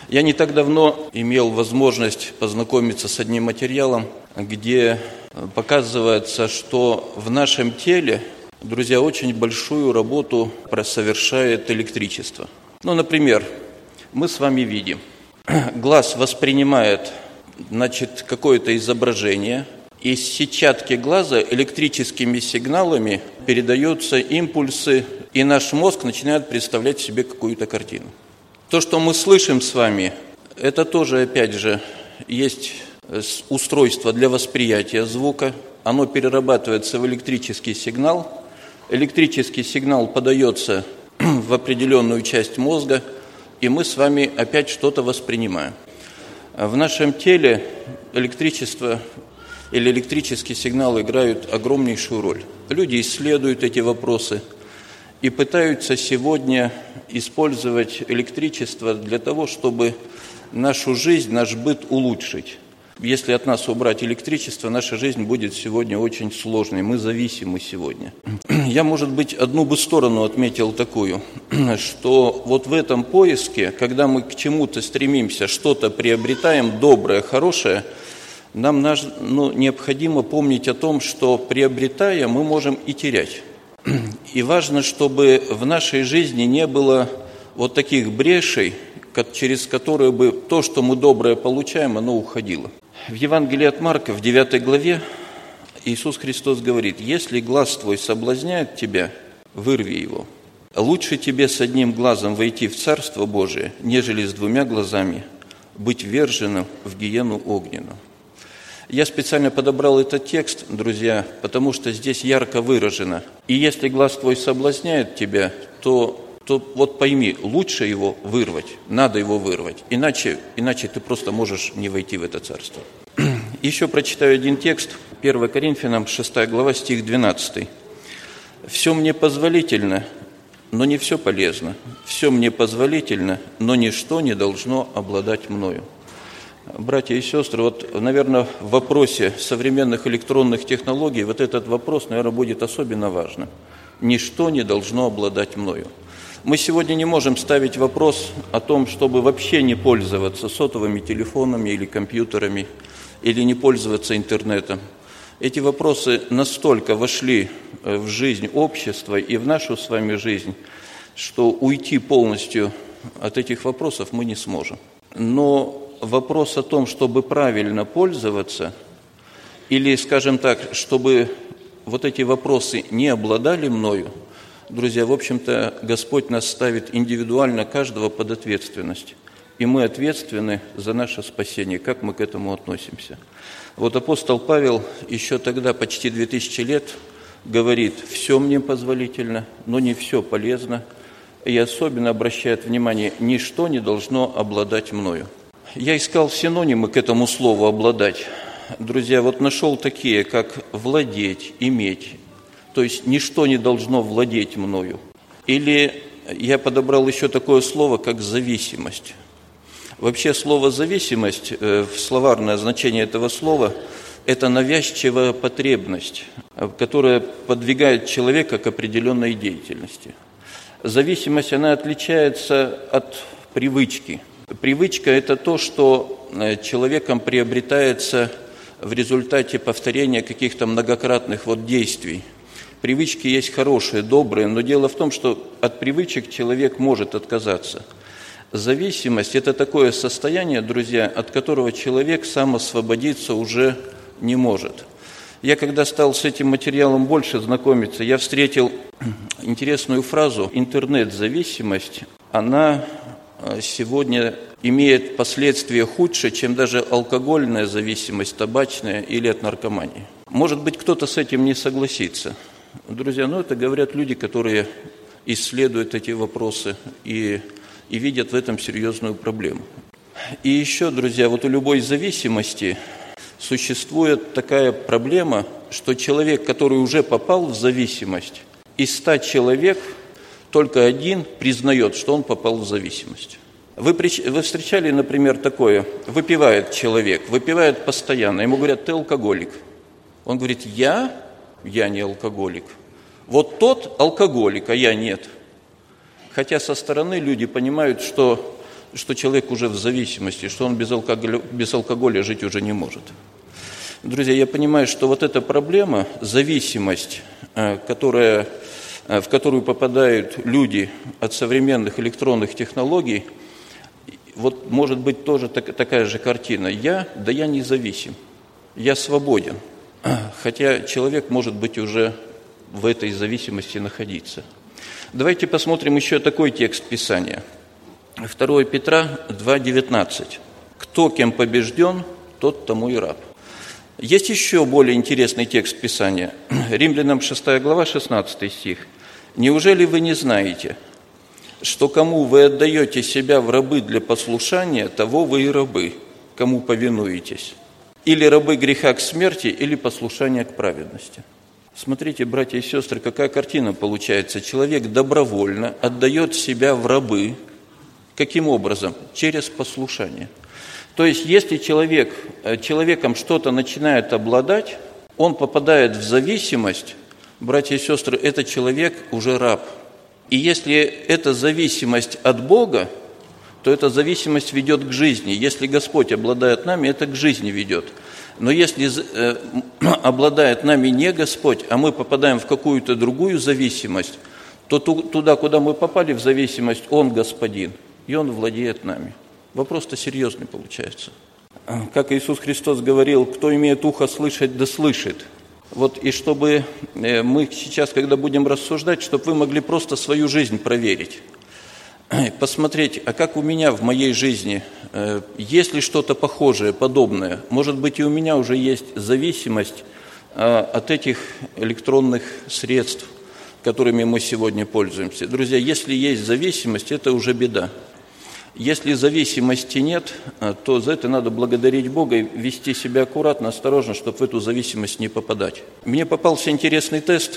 Я не так давно имел возможность познакомиться с одним материалом, где показывается, что в нашем теле, друзья, очень большую работу совершает электричество. Например, мы с вами видим, глаз воспринимает, какое-то изображение, из сетчатки глаза электрическими сигналами передаются импульсы, и наш мозг начинает представлять себе какую-то картину. То, что мы слышим с вами, это тоже, опять же, есть устройство для восприятия звука. Оно перерабатывается в электрический сигнал. Электрический сигнал подается в определенную часть мозга, и мы с вами опять что-то воспринимаем. В нашем теле электричество или электрический сигнал играют огромнейшую роль. Люди исследуют эти вопросы и пытаются сегодня использовать электричество для того, чтобы нашу жизнь, наш быт улучшить. Если от нас убрать электричество, наша жизнь будет сегодня очень сложной. Мы зависимы сегодня. Я, может быть, одну бы сторону отметил такую, что вот в этом поиске, когда мы к чему-то стремимся, что-то приобретаем, доброе, хорошее, нам необходимо помнить о том, что приобретая, мы можем и терять. И важно, чтобы в нашей жизни не было вот таких брешей, через которые бы то, что мы доброе получаем, оно уходило. В Евангелии от Марка, в 9 главе, Иисус Христос говорит: «Если глаз твой соблазняет тебя, вырви его. Лучше тебе с одним глазом войти в Царство Божие, нежели с двумя глазами быть вверженным в гиену огненную». Я специально подобрал этот текст, друзья, потому что здесь ярко выражено. И если глаз твой соблазняет тебя, то вот пойми, лучше его вырвать, надо его вырвать, иначе ты просто можешь не войти в это царство. Еще прочитаю один текст, 1 Коринфянам, 6 глава, стих 12. «Все мне позволительно, но не все полезно. Все мне позволительно, но ничто не должно обладать мною». Братья и сестры, наверное, в вопросе современных электронных технологий вот этот вопрос, наверное, будет особенно важным. Ничто не должно обладать мною. Мы сегодня не можем ставить вопрос о том, чтобы вообще не пользоваться сотовыми телефонами или компьютерами, или не пользоваться интернетом. Эти вопросы настолько вошли в жизнь общества и в нашу с вами жизнь, что уйти полностью от этих вопросов мы не сможем. Но вопрос о том, чтобы правильно пользоваться, или, скажем так, чтобы вот эти вопросы не обладали мною, друзья, в общем-то, Господь нас ставит индивидуально каждого под ответственность. И мы ответственны за наше спасение. Как мы к этому относимся? Вот апостол Павел еще тогда, почти 2000 лет, говорит: «Все мне позволительно, но не все полезно». И особенно обращает внимание: «Ничто не должно обладать мною». Я искал синонимы к этому слову «обладать». Друзья, нашел такие, как «владеть», «иметь». То есть ничто не должно владеть мною. Или я подобрал еще такое слово, как «зависимость». Вообще слово «зависимость», словарное значение этого слова – это навязчивая потребность, которая подвигает человека к определенной деятельности. Зависимость, она отличается от привычки. Привычка – это то, что человеком приобретается в результате повторения каких-то многократных действий. Привычки есть хорошие, добрые, но дело в том, что от привычек человек может отказаться. Зависимость – это такое состояние, друзья, от которого человек сам освободиться уже не может. Я когда стал с этим материалом больше знакомиться, я встретил интересную фразу: интернет-зависимость, она сегодня имеет последствия худшие, чем даже алкогольная зависимость, табачная или от наркомании. Может быть, кто-то с этим не согласится. Друзья, это говорят люди, которые исследуют эти вопросы и видят в этом серьезную проблему. И еще, друзья, у любой зависимости существует такая проблема, что человек, который уже попал в зависимость, из 100 человек только один признает, что он попал в зависимость. Вы встречали, например, такое: выпивает человек, выпивает постоянно, ему говорят: «Ты алкоголик». Он говорит: я не алкоголик. Вот тот алкоголик, а я нет. Хотя со стороны люди понимают, что что человек уже в зависимости, что он без алкоголя жить уже не может. Друзья, я понимаю, что вот эта проблема, зависимость, в которую попадают люди от современных электронных технологий, вот может быть тоже такая же картина. Я независим, я свободен, хотя человек может быть уже в этой зависимости находиться. Давайте посмотрим еще такой текст Писания. 2 Петра 2,19. «Кто кем побежден, тот тому и раб». Есть еще более интересный текст Писания. Римлянам 6 глава, 16 стих. «Неужели вы не знаете, что кому вы отдаете себя в рабы для послушания, того вы и рабы, кому повинуетесь? Или рабы греха к смерти, или послушания к праведности». Смотрите, братья и сестры, какая картина получается. Человек добровольно отдает себя в рабы. Каким образом? Через послушание. То есть, если человеком что-то начинает обладать, он попадает в зависимость, братья и сестры, этот человек уже раб. И если это зависимость от Бога, то эта зависимость ведет к жизни. Если Господь обладает нами, это к жизни ведет. Но если обладает нами не Господь, а мы попадаем в какую-то другую зависимость, то туда, куда мы попали в зависимость, Он господин, и Он владеет нами. Вопрос-то серьезный получается. Как Иисус Христос говорил, кто имеет ухо слышать, да слышит. Вот и чтобы мы сейчас, когда будем рассуждать, чтобы вы могли просто свою жизнь проверить. Посмотреть, а как у меня в моей жизни, есть ли что-то похожее, подобное? Может быть, и у меня уже есть зависимость от этих электронных средств, которыми мы сегодня пользуемся. Друзья, если есть зависимость, это уже беда. Если зависимости нет, то за это надо благодарить Бога и вести себя аккуратно, осторожно, чтобы в эту зависимость не попадать. Мне попался интересный тест.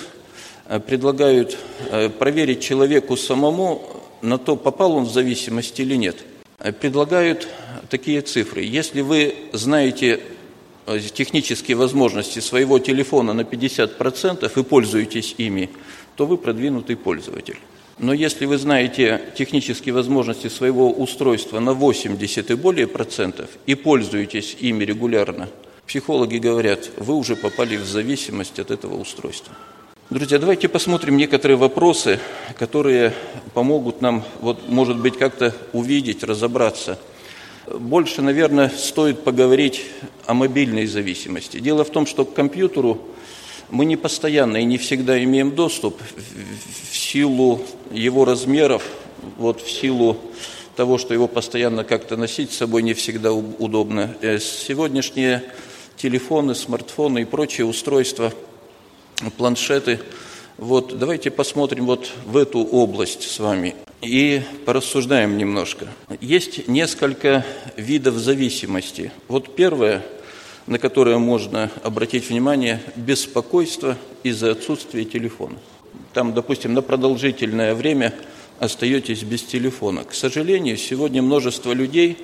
Предлагают проверить человеку самому на то, попал он в зависимость или нет. Предлагают такие цифры. Если вы знаете технические возможности своего телефона на 50% и пользуетесь ими, то вы продвинутый пользователь. Но если вы знаете технические возможности своего устройства на 80 и более процентов и пользуетесь ими регулярно, психологи говорят, вы уже попали в зависимость от этого устройства. Друзья, давайте посмотрим некоторые вопросы, которые помогут нам, может быть, как-то увидеть, разобраться. Больше, наверное, стоит поговорить о мобильной зависимости. Дело в том, что к компьютеру мы не постоянно и не всегда имеем доступ в силу его размеров, в силу того, что его постоянно как-то носить с собой не всегда удобно. Сегодняшние телефоны, смартфоны и прочие устройства, планшеты. Давайте посмотрим в эту область с вами и порассуждаем немножко. Есть несколько видов зависимости. Первое, на которое можно обратить внимание, беспокойство из-за отсутствия телефона. Там, допустим, на продолжительное время остаетесь без телефона. К сожалению, сегодня множество людей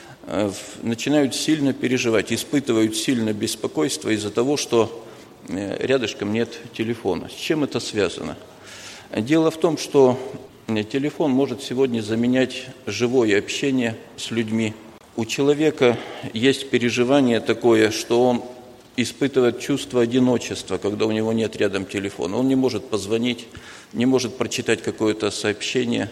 начинают сильно переживать, испытывают сильное беспокойство из-за того, что рядышком нет телефона. С чем это связано? Дело в том, что телефон может сегодня заменять живое общение с людьми. У человека есть переживание такое, что он испытывает чувство одиночества, когда у него нет рядом телефона. Он не может позвонить, не может прочитать какое-то сообщение,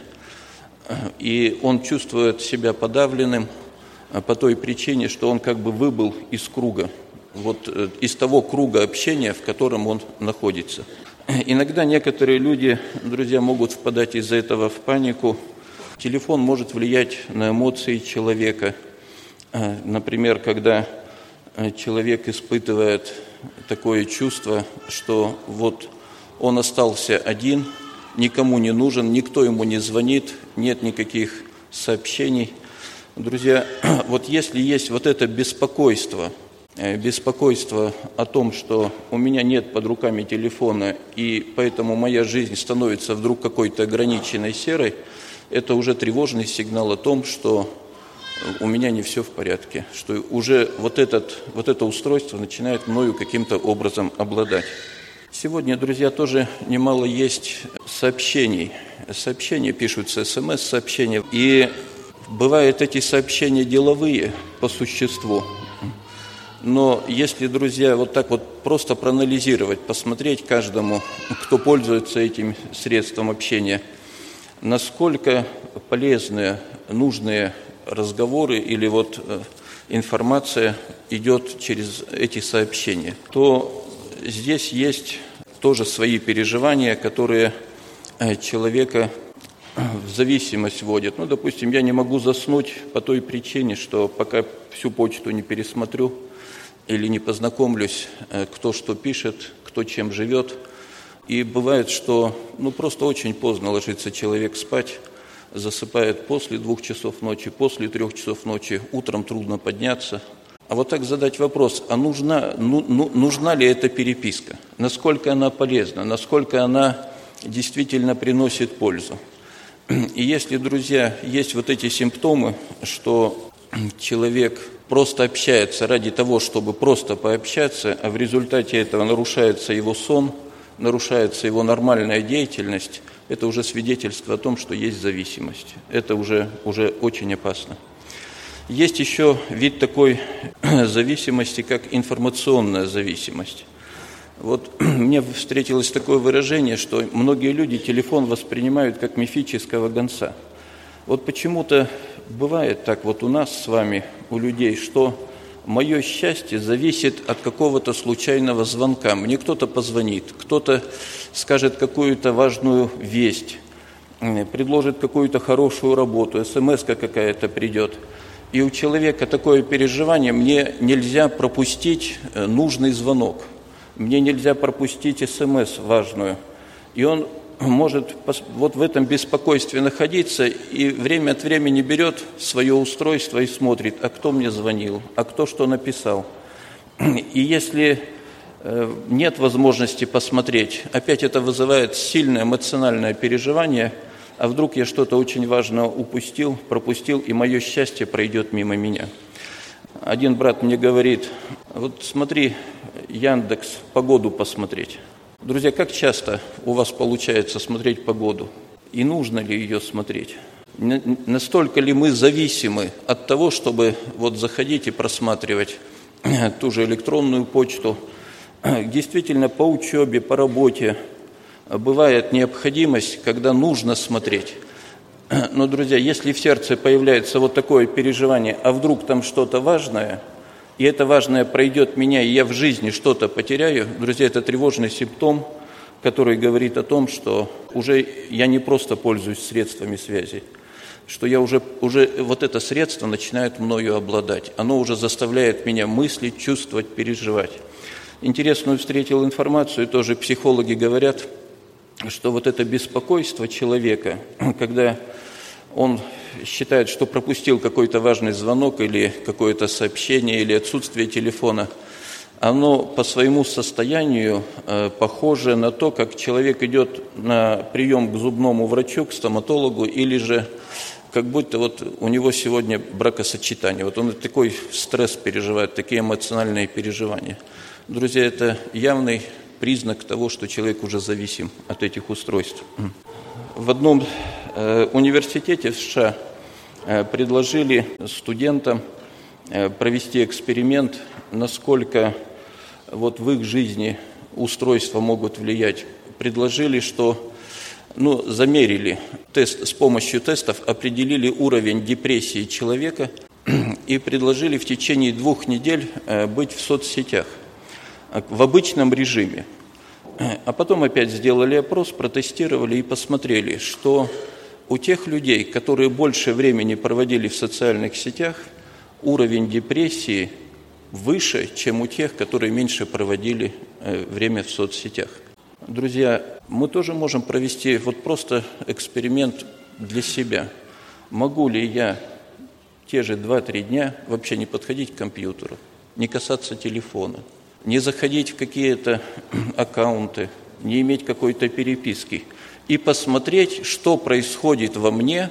и он чувствует себя подавленным по той причине, что он как бы выбыл из круга, из того круга общения, в котором он находится. Иногда некоторые люди, друзья, могут впадать из-за этого в панику. Телефон может влиять на эмоции человека. Например, когда человек испытывает такое чувство, что он остался один, никому не нужен, никто ему не звонит, нет никаких сообщений. Друзья, если есть это беспокойство о том, что у меня нет под руками телефона, и поэтому моя жизнь становится вдруг какой-то ограниченной, серой, это уже тревожный сигнал о том, что у меня не все в порядке, что уже это устройство начинает мною каким-то образом обладать. Сегодня, друзья, тоже немало есть сообщений. Сообщения пишутся, СМС-сообщения. И Бывают эти сообщения деловые по существу, но если, друзья, вот так вот просто проанализировать, посмотреть каждому, кто пользуется этим средством общения, насколько полезные, нужные разговоры или вот информация идет через эти сообщения, то здесь есть тоже свои переживания, которые человека в зависимость вводят. Ну, допустим, я не могу заснуть по той причине, что пока всю почту не пересмотрю или не познакомлюсь, кто что пишет, кто чем живет. И бывает, что просто очень поздно ложится человек спать, засыпает после 2 часов ночи, после 3 часов ночи, утром трудно подняться. А вот так задать вопрос, а нужна ли эта переписка? Насколько она полезна? Насколько она действительно приносит пользу? И если, друзья, есть вот эти симптомы, что человек просто общается ради того, чтобы просто пообщаться, а в результате этого нарушается его сон, нарушается его нормальная деятельность, это уже свидетельство о том, что есть зависимость. Это уже очень опасно. Есть еще вид такой зависимости, как информационная зависимость. Вот мне встретилось такое выражение, что многие люди телефон воспринимают как мифического гонца. Вот почему-то бывает так вот у нас с вами, у людей, что мое счастье зависит от какого-то случайного звонка. Мне кто-то позвонит, кто-то скажет какую-то важную весть, предложит какую-то хорошую работу, смс-ка какая-то придет. И у человека такое переживание, мне нельзя пропустить нужный звонок. Мне нельзя пропустить СМС важную. И он может вот в этом беспокойстве находиться и время от времени берет свое устройство и смотрит, а кто мне звонил, а кто что написал. И если нет возможности посмотреть, опять это вызывает сильное эмоциональное переживание, а вдруг я что-то очень важное упустил, пропустил, и мое счастье пройдет мимо меня. Один брат мне говорит, вот смотри, Яндекс, погоду посмотреть. Друзья, как часто у вас получается смотреть погоду? И нужно ли ее смотреть? Настолько ли мы зависимы от того, чтобы вот заходить и просматривать ту же электронную почту? Действительно, по учебе, по работе бывает необходимость, когда нужно смотреть. Но, друзья, если в сердце появляется вот такое переживание, а вдруг там что-то важное, и это важное пройдет меня, и я в жизни что-то потеряю, друзья, это тревожный симптом, который говорит о том, что уже я не просто пользуюсь средствами связи, что я уже вот это средство начинает мною обладать. Оно уже заставляет меня мыслить, чувствовать, переживать. Интересную встретил информацию, тоже психологи говорят, что вот это беспокойство человека, когда он считает, что пропустил какой-то важный звонок или какое-то сообщение, или отсутствие телефона, оно по своему состоянию похоже на то, как человек идет на прием к зубному врачу, к стоматологу, или же как будто вот у него сегодня бракосочетание. Вот он такой стресс переживает, такие эмоциональные переживания. Друзья, это явный признак того, что человек уже зависим от этих устройств. В одном университете в США предложили студентам провести эксперимент, насколько вот в их жизни устройства могут влиять. Предложили, что замерили с помощью тестов, определили уровень депрессии человека и предложили в течение 2 недель быть в соцсетях в обычном режиме. А потом опять сделали опрос, протестировали и посмотрели, что у тех людей, которые больше времени проводили в социальных сетях, уровень депрессии выше, чем у тех, которые меньше проводили время в соцсетях. Друзья, мы тоже можем провести вот просто эксперимент для себя. Могу ли я те же 2-3 дня вообще не подходить к компьютеру, не касаться телефона, не заходить в какие-то аккаунты, не иметь какой-то переписки и посмотреть, что происходит во мне.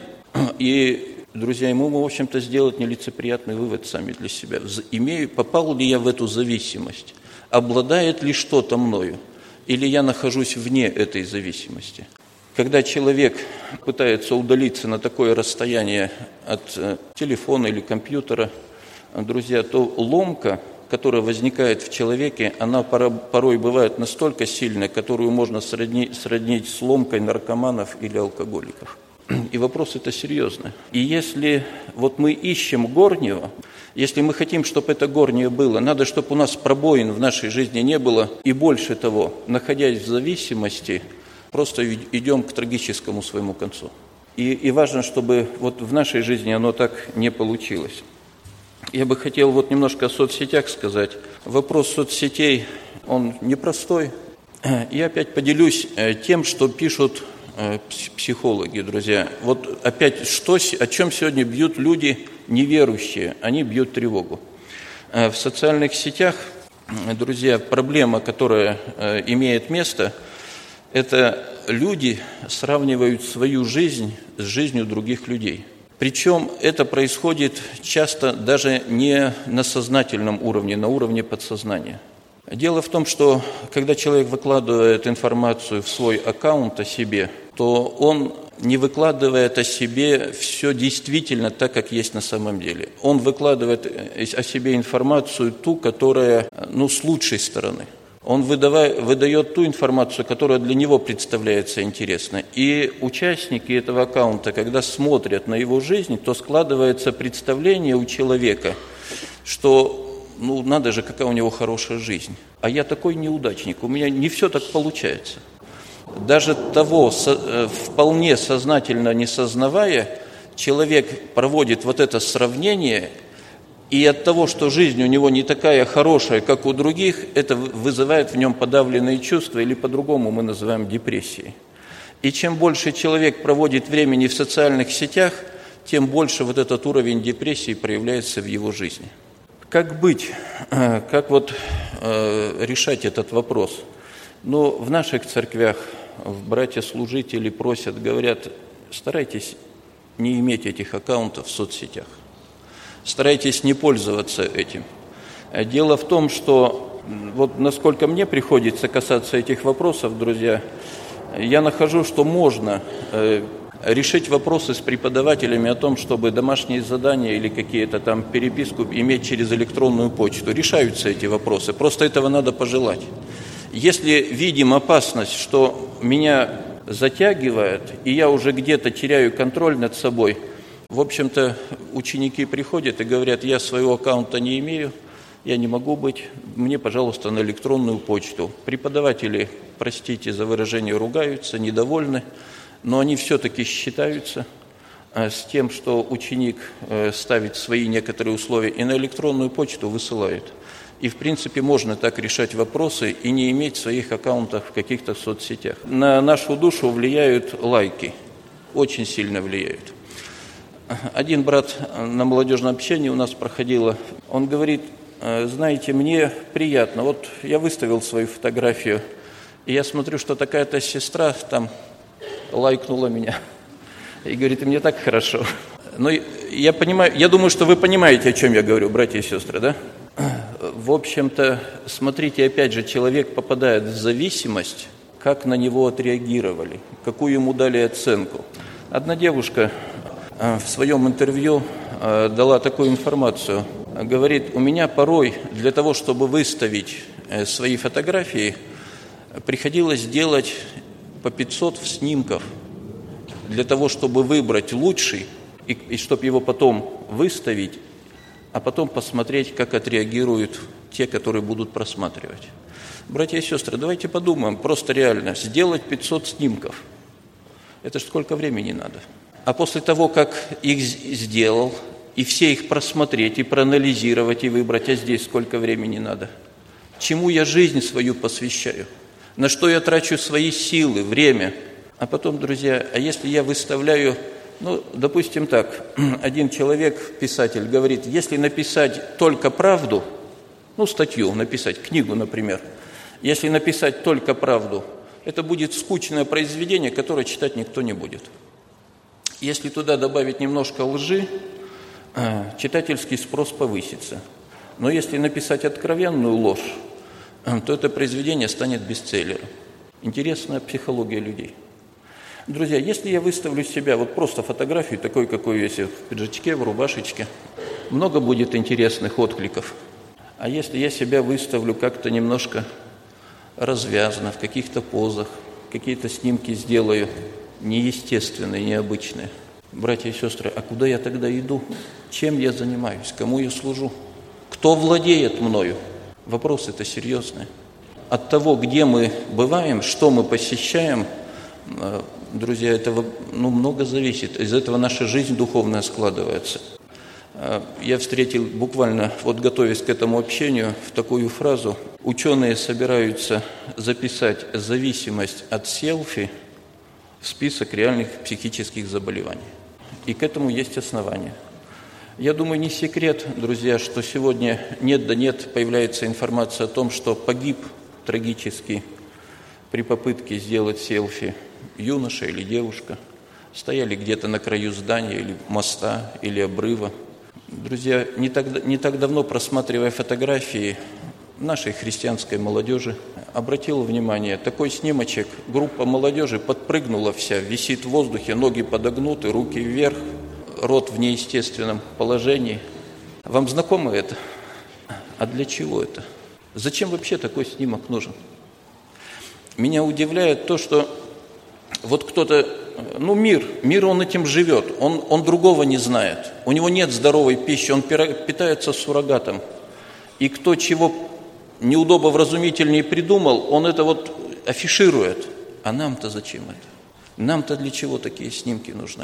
И, друзья, мы, в общем-то, сделать нелицеприятный вывод сами для себя. Попал ли я в эту зависимость? Обладает ли что-то мною? Или я нахожусь вне этой зависимости? когда человек пытается удалиться на такое расстояние от телефона или компьютера, друзья, то ломка, которая возникает в человеке, она порой бывает настолько сильная, которую можно сравнить с ломкой наркоманов или алкоголиков. И вопрос это серьезный. И если вот мы ищем горнего, если мы хотим, чтобы это горнее было, надо, чтобы у нас пробоин в нашей жизни не было. И больше того, находясь в зависимости, просто идем к трагическому своему концу. И важно, чтобы вот в нашей жизни оно так не получилось. Я бы хотел вот немножко о соцсетях сказать. Вопрос соцсетей, он непростой. Я опять поделюсь тем, что пишут психологи, друзья. Вот опять, о чем сегодня бьют люди неверующие? Они бьют тревогу. В социальных сетях, друзья, проблема, которая имеет место, это люди сравнивают свою жизнь с жизнью других людей. Причем это происходит часто даже не на сознательном уровне, на уровне подсознания. Дело в том, что когда человек выкладывает информацию в свой аккаунт о себе, то он не выкладывает о себе все действительно так, как есть на самом деле. Он выкладывает о себе информацию ту, которая, с лучшей стороны. Он выдает ту информацию, которая для него представляется интересной. И участники этого аккаунта, когда смотрят на его жизнь, то складывается представление у человека, что надо же, какая у него хорошая жизнь. А я такой неудачник, у меня не все так получается. Даже того, вполне сознательно не сознавая, человек проводит вот это сравнение, и от того, что жизнь у него не такая хорошая, как у других, это вызывает в нем подавленные чувства, или по-другому мы называем депрессией. И чем больше человек проводит времени в социальных сетях, тем больше вот этот уровень депрессии проявляется в его жизни. Как быть? Как решать этот вопрос? В наших церквях братья-служители просят, говорят, старайтесь не иметь этих аккаунтов в соцсетях. Старайтесь не пользоваться этим. Дело в том, что насколько мне приходится касаться этих вопросов, друзья, я нахожу, что можно решить вопросы с преподавателями о том, чтобы домашние задания или какие-то там переписку иметь через электронную почту. Решаются эти вопросы, просто этого надо пожелать. Если видим опасность, что меня затягивает, и я уже где-то теряю контроль над собой, в общем-то, ученики приходят и говорят, я своего аккаунта не имею, я не могу быть, мне, пожалуйста, на электронную почту. Преподаватели, простите за выражение, ругаются, недовольны, но они все-таки считаются с тем, что ученик ставит свои некоторые условия и на электронную почту высылает. И, в принципе, можно так решать вопросы и не иметь своих аккаунтов в каких-то соцсетях. На нашу душу влияют лайки, очень сильно влияют. Один брат на молодежном общении у нас проходило, он говорит, знаете, мне приятно, я выставил свою фотографию, и я смотрю, что такая-то сестра там лайкнула меня, и говорит, мне так хорошо. Я понимаю, я думаю, что вы понимаете, о чем я говорю, братья и сестры, да? В общем-то, смотрите, опять же, человек попадает в зависимость, как на него отреагировали, какую ему дали оценку. Одна девушка в своем интервью дала такую информацию. Говорит, у меня порой для того, чтобы выставить свои фотографии, приходилось делать по 500 снимков для того, чтобы выбрать лучший, и чтобы его потом выставить, а потом посмотреть, как отреагируют те, которые будут просматривать. Братья и сестры, давайте подумаем, просто реально, сделать 500 снимков, это ж сколько времени надо? А после того, как их сделал, и все их просмотреть, и проанализировать, и выбрать, а здесь сколько времени надо? Чему я жизнь свою посвящаю? На что я трачу свои силы, время? А потом, друзья, а если я выставляю, допустим так, один человек, писатель, говорит, если написать только правду, статью написать, книгу, например, если написать только правду, это будет скучное произведение, которое читать никто не будет. Если туда добавить немножко лжи, читательский спрос повысится. Но если написать откровенную ложь, то это произведение станет бестселлером. Интересная психология людей. Друзья, если я выставлю себя, вот просто фотографию, такой, какой есть, в пиджачке, в рубашечке, много будет интересных откликов. А если я себя выставлю как-то немножко развязно, в каких-то позах, какие-то снимки сделаю неестественные, необычные. Братья и сестры, а куда я тогда иду? Чем я занимаюсь? Кому я служу? Кто владеет мною? Вопросы-то серьезные. От того, где мы бываем, что мы посещаем, друзья, этого много зависит. Из этого наша жизнь духовная складывается. Я встретил буквально, готовясь к этому общению, в такую фразу. Ученые собираются записать зависимость от селфи в список реальных психических заболеваний. И к этому есть основания. Я думаю, не секрет, друзья, что сегодня нет да нет появляется информация о том, что погиб трагически при попытке сделать селфи юноша или девушка. Стояли где-то на краю здания или моста, или обрыва. Друзья, не так давно, просматривая фотографии нашей христианской молодежи, обратил внимание, такой снимочек, группа молодежи подпрыгнула вся, висит в воздухе, ноги подогнуты, руки вверх, рот в неестественном положении. Вам знакомо это? А для чего это? Зачем вообще такой снимок нужен? Меня удивляет то, что кто-то, мир он этим живет, он другого не знает, у него нет здоровой пищи, он питается суррогатом. И кто чего неудобовразумительнее придумал, он это афиширует. А нам-то зачем это? Нам-то для чего такие снимки нужны?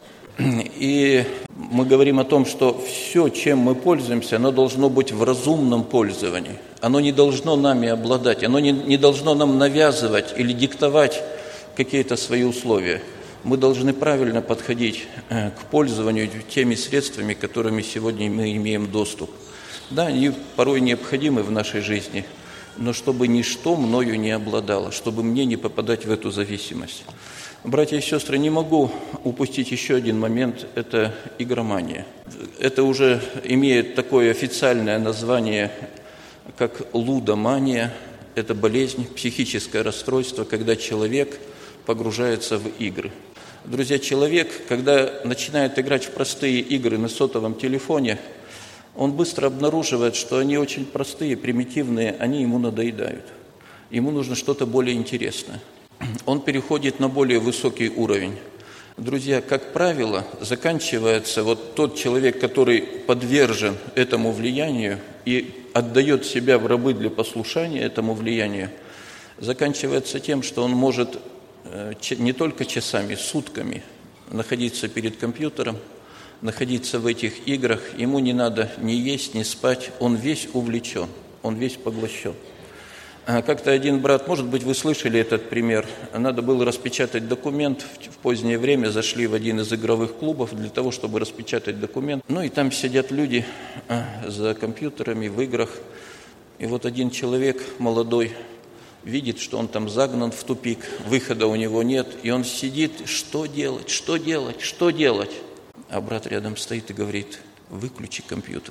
И мы говорим о том, что все, чем мы пользуемся, оно должно быть в разумном пользовании. Оно не должно нами обладать, оно не должно нам навязывать или диктовать какие-то свои условия. Мы должны правильно подходить к пользованию теми средствами, которыми сегодня мы имеем доступ. Да, они порой необходимы в нашей жизни, но чтобы ничто мною не обладало, чтобы мне не попадать в эту зависимость. Братья и сестры, не могу упустить еще один момент – это игромания. Это уже имеет такое официальное название, как лудомания. Это болезнь, психическое расстройство, когда человек погружается в игры. Друзья, человек, когда начинает играть в простые игры на сотовом телефоне, он быстро обнаруживает, что они очень простые, примитивные, они ему надоедают. Ему нужно что-то более интересное. Он переходит на более высокий уровень. Друзья, как правило, заканчивается тот человек, который подвержен этому влиянию и отдает себя в рабы для послушания этому влиянию, заканчивается тем, что он может не только часами, сутками находиться перед компьютером, находиться в этих играх, ему не надо ни есть, ни спать, он весь увлечен, он весь поглощен. Как-то один брат, может быть, вы слышали этот пример, надо было распечатать документ, в позднее время зашли в один из игровых клубов для того, чтобы распечатать документ. И там сидят люди за компьютерами в играх, и один человек молодой видит, что он там загнан в тупик, выхода у него нет, и он сидит, что делать, что делать, что делать? А брат рядом стоит и говорит: выключи компьютер.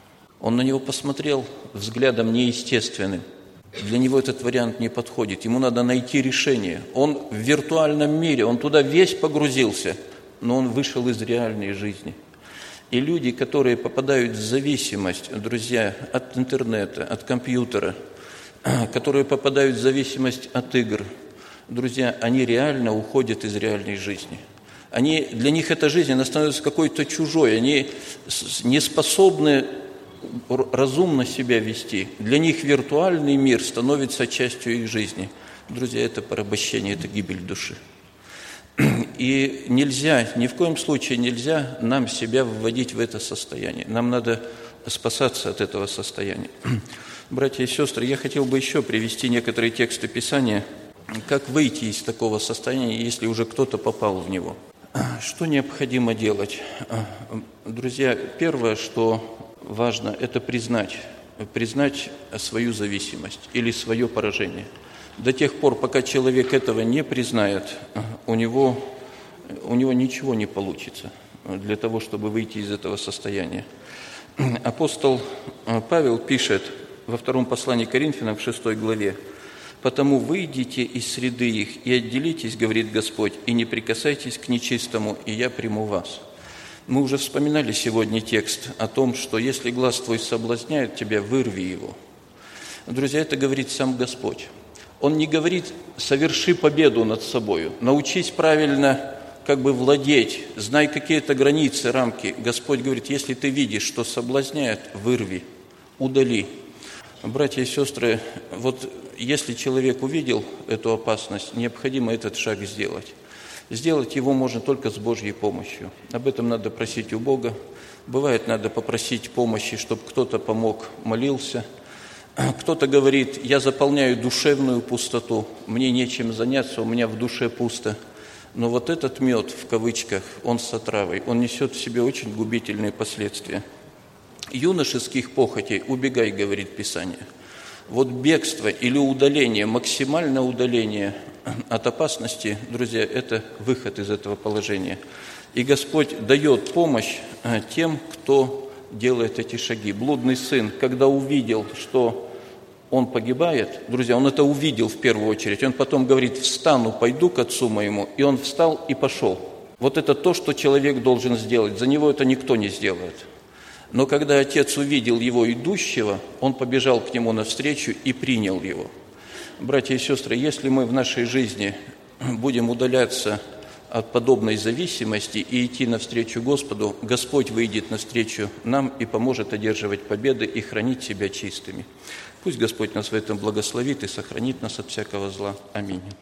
Он на него посмотрел взглядом неестественным. Для него этот вариант не подходит. Ему надо найти решение. Он в виртуальном мире, он туда весь погрузился, но он вышел из реальной жизни. И люди, которые попадают в зависимость, друзья, от интернета, от компьютера, которые попадают в зависимость от игр, друзья, они реально уходят из реальной жизни. Для них эта жизнь, она становится какой-то чужой, они не способны разумно себя вести. Для них виртуальный мир становится частью их жизни. Друзья, это порабощение, это гибель души. И нельзя, ни в коем случае нельзя нам себя вводить в это состояние. Нам надо спасаться от этого состояния. Братья и сестры, я хотел бы еще привести некоторые тексты Писания, как выйти из такого состояния, если уже кто-то попал в него. Что необходимо делать? Друзья, первое, что важно, это признать свою зависимость или свое поражение. До тех пор, пока человек этого не признает, у него ничего не получится для того, чтобы выйти из этого состояния. Апостол Павел пишет во втором послании к Коринфянам в 6 главе: Потому выйдите из среды их и отделитесь, говорит Господь, и не прикасайтесь к нечистому, и я приму вас». Мы уже вспоминали сегодня текст о том, что если глаз твой соблазняет тебя, вырви его. Друзья, это говорит сам Господь. Он не говорит: соверши победу над собою, научись правильно владеть, знай какие-то границы, рамки. Господь говорит: если ты видишь, что соблазняет, вырви, удали. Братья и сестры, если человек увидел эту опасность, необходимо этот шаг сделать. Сделать его можно только с Божьей помощью. Об этом надо просить у Бога. Бывает, надо попросить помощи, чтобы кто-то помог, молился. Кто-то говорит: я заполняю душевную пустоту, мне нечем заняться, у меня в душе пусто. Но этот мед, в кавычках, он с отравой, он несет в себе очень губительные последствия. Юношеских похотей убегай, говорит Писание. Бегство или удаление, максимальное удаление от опасности, друзья, это выход из этого положения. И Господь дает помощь тем, кто делает эти шаги. Блудный сын, когда увидел, что он погибает, друзья, он это увидел в первую очередь, он потом говорит: встану, пойду к отцу моему, и он встал и пошел. Это то, что человек должен сделать, за него это никто не сделает. Но когда отец увидел его идущего, он побежал к нему навстречу и принял его. Братья и сестры, если мы в нашей жизни будем удаляться от подобной зависимости и идти навстречу Господу, Господь выйдет навстречу нам и поможет одерживать победы и хранить себя чистыми. Пусть Господь нас в этом благословит и сохранит нас от всякого зла. Аминь.